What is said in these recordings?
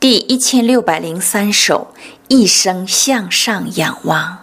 第1603首，一生向上仰望。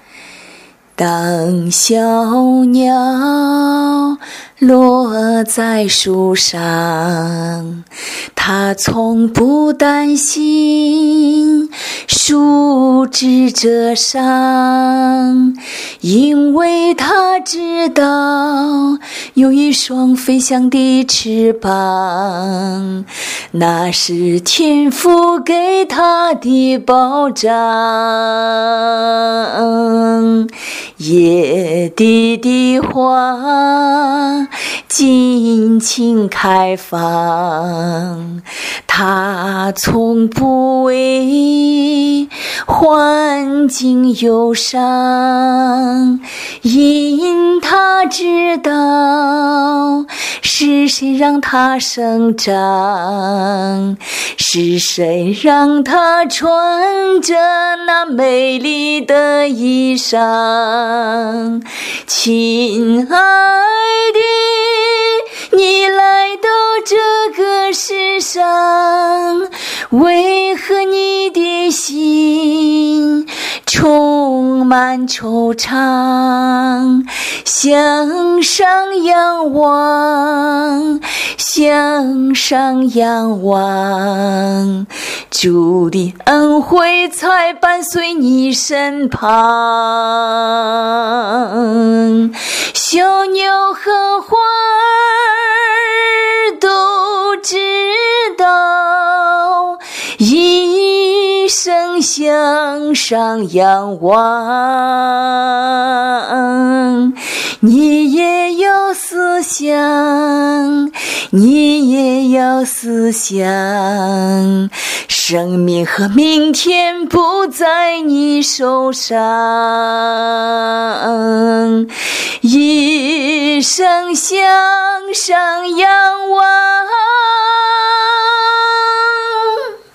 当小鸟落在树上，它从不担心树枝折伤，因为它知道有一双飞翔的翅膀，那是天父给它的保障。野地的花尽情开放，它从不为环境忧伤，因它知道是谁让它生长，是谁让它穿着那美丽的衣裳。亲爱的，你来到这个世上，为何你的心充满惆怅？向上仰望，向上仰望，主的恩惠才伴随你身旁。小鸟和花儿都知道，一生向上仰望。你也要思想，你也要思想，生命和明天不在你手上，一生向上仰望。